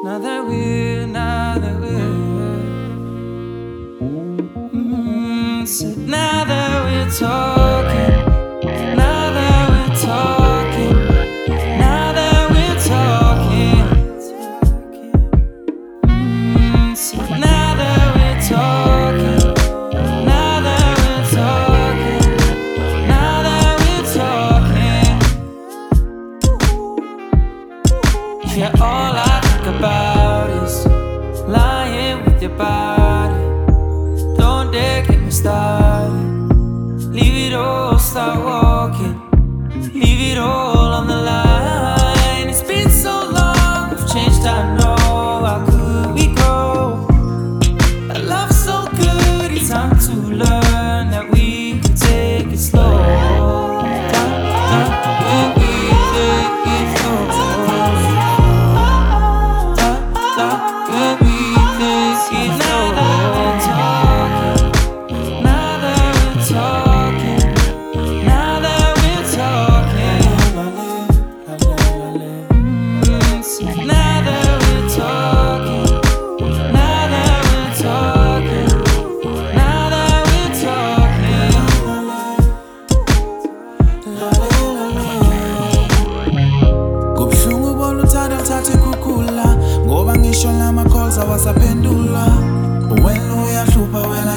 Now that we're so now that we're talking, now that we're talking, now that we're talking, so now that we're talking, now that we're talking, now that we're talking, yeah, all I think about is lying with your body. Don't dare get me started. Leave it all, start walking. Leave it all on the line. It's been so long, we've changed, I know. How could we grow? A love so good, it's time to learn that we can take it slow. When we take it slow. When we take it slow. Ngoba ngisho lama calls awasaphendula. Wena uyahlupha wena